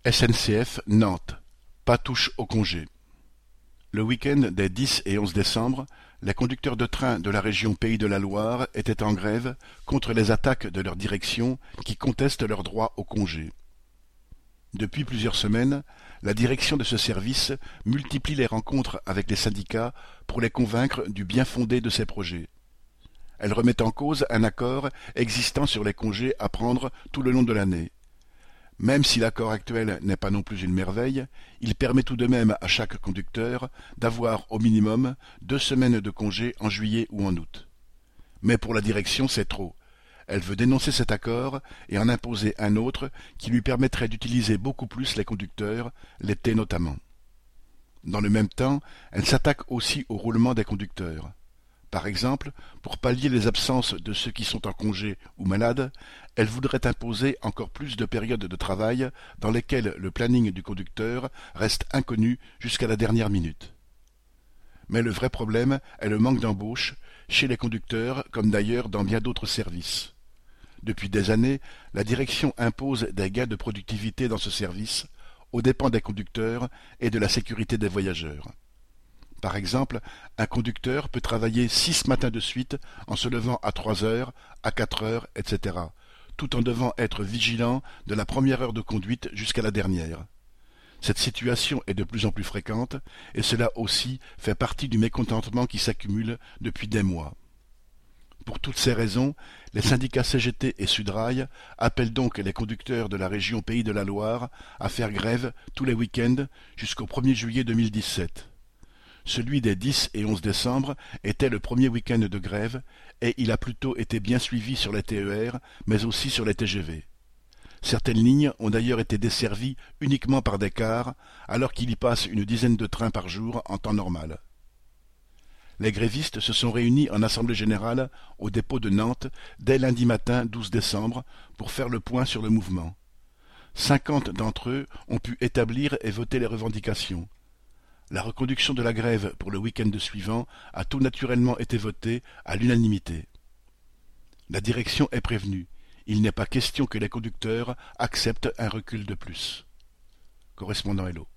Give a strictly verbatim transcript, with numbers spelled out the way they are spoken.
S N C F Nantes, pas touche au congé. Le week-end des dix et onze décembre, les conducteurs de train de la région Pays de la Loire étaient en grève contre les attaques de leur direction qui contestent leur droit au congé. Depuis plusieurs semaines, la direction de ce service multiplie les rencontres avec les syndicats pour les convaincre du bien-fondé de ces projets. Elle remet en cause un accord existant sur les congés à prendre tout le long de l'année. Même si l'accord actuel n'est pas non plus une merveille, il permet tout de même à chaque conducteur d'avoir au minimum deux semaines de congé en juillet ou en août. Mais pour la direction, c'est trop. Elle veut dénoncer cet accord et en imposer un autre qui lui permettrait d'utiliser beaucoup plus les conducteurs, l'été notamment. Dans le même temps, elle s'attaque aussi au roulement des conducteurs. Par exemple, pour pallier les absences de ceux qui sont en congé ou malades, elle voudrait imposer encore plus de périodes de travail dans lesquelles le planning du conducteur reste inconnu jusqu'à la dernière minute. Mais le vrai problème est le manque d'embauche, chez les conducteurs comme d'ailleurs dans bien d'autres services. Depuis des années, la direction impose des gains de productivité dans ce service, aux dépens des conducteurs et de la sécurité des voyageurs. Par exemple, un conducteur peut travailler six matins de suite en se levant à trois heures, à quatre heures, et cetera, tout en devant être vigilant de la première heure de conduite jusqu'à la dernière. Cette situation est de plus en plus fréquente, et cela aussi fait partie du mécontentement qui s'accumule depuis des mois. Pour toutes ces raisons, les syndicats C G T et Sudrail appellent donc les conducteurs de la région Pays de la Loire à faire grève tous les week-ends jusqu'au premier juillet deux mille dix-sept. Celui des dix et onze décembre était le premier week-end de grève et il a plutôt été bien suivi sur les T E R, mais aussi sur les T G V. Certaines lignes ont d'ailleurs été desservies uniquement par des cars, alors qu'il y passe une dizaine de trains par jour en temps normal. Les grévistes se sont réunis en assemblée générale au dépôt de Nantes dès lundi matin douze décembre pour faire le point sur le mouvement. Cinquante d'entre eux ont pu établir et voter les revendications. La reconduction de la grève pour le week-end suivant a tout naturellement été votée à l'unanimité. La direction est prévenue. Il n'est pas question que les conducteurs acceptent un recul de plus. Correspondant Hello.